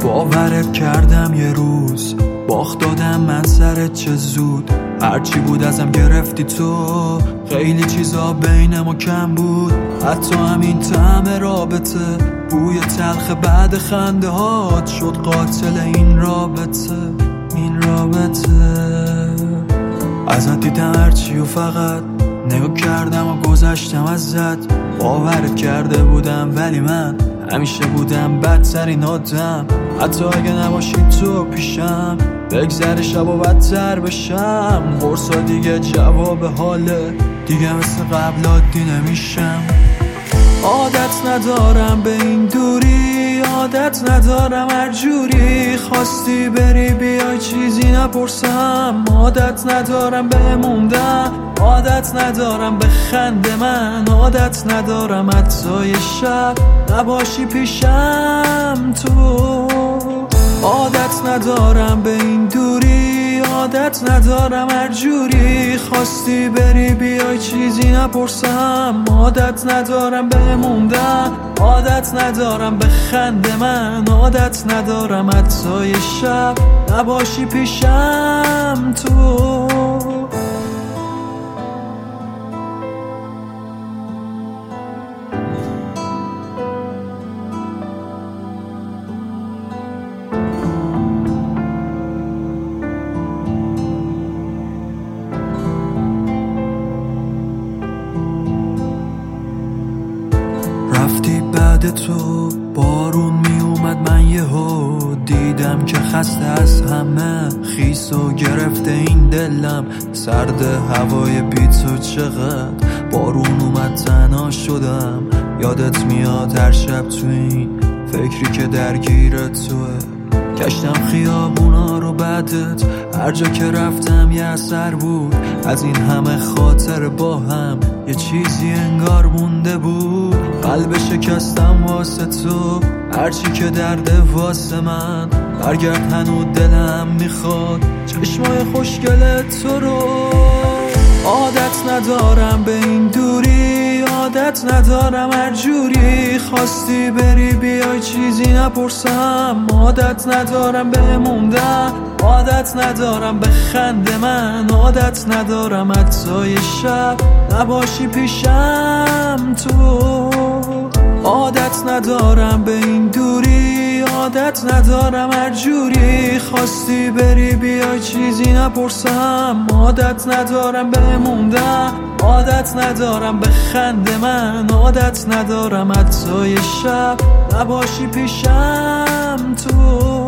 باورت کردم یه روز باخت دادم من سرت چه زود، هرچی بود ازم گرفتی تو، خیلی چیزا بین ما کم بود، حتی همین طعم رابطه، بوی تلخ بعد خنده هات شد قاتل این رابطه. ازت دیدم هرچی و فقط نگاه کردم و گذشتم ازت، باورت کرده بودم ولی من همیشه بودم بدترین آدم، حتی اگه نباشی تو پیشم بگذره شب و بدتر بشم، قرصا دیگه جواب حاله، دیگه مثل قبل عادی نمیشم. عادت ندارم به این دوری، عادت ندارم هر جوری خواستی بری بیای چیزی نپرسم، عادت ندارم بموندم، عادت ندارم به خنده من، عادت ندارم حتی یه شب نباشی پیشم تو. عادت ندارم به این دوری، عادت ندارم هر جوری خواستی بری بیای چیزی نپرسم، عادت ندارم بموندم، عادت ندارم به خنده من، عادت ندارم حتی یه شب نباشی پیشم تو. رفتی بعد تو بارون می اومد، من یهو دیدم که خسته از همه خیس و گرفته این دلم، سرد هوای بی تو چقدر بارون اومد تنها شدم، یادت میاد هر شب تو این فکری که درگیر توه، گشتم خیابونا رو بعدت، هر جا که رفتم یه اثر بود از این همه خاطر با هم، یه چیزی انگار مونده بود، قلب شکستم واسه تو، هرچی که درده واسه من، برگرد هنو دلم میخواد چشمای خوشگل تو رو. عادت ندارم به این دوری، عادت ندارم هر جوری خواستی بری بیای چیزی نپرسم، عادت ندارم بموندم، عادت ندارم به خنده من، عادت ندارم حتی یه شب نباشی پیشم تو. عادت ندارم به این دوری، عادت ندارم هر جوری خواستی بری بیای چیزی نپرسم، عادت ندارم بموندم، عادت ندارم به خنده من، عادت ندارم حتی یه شب نباشی پیشم تو.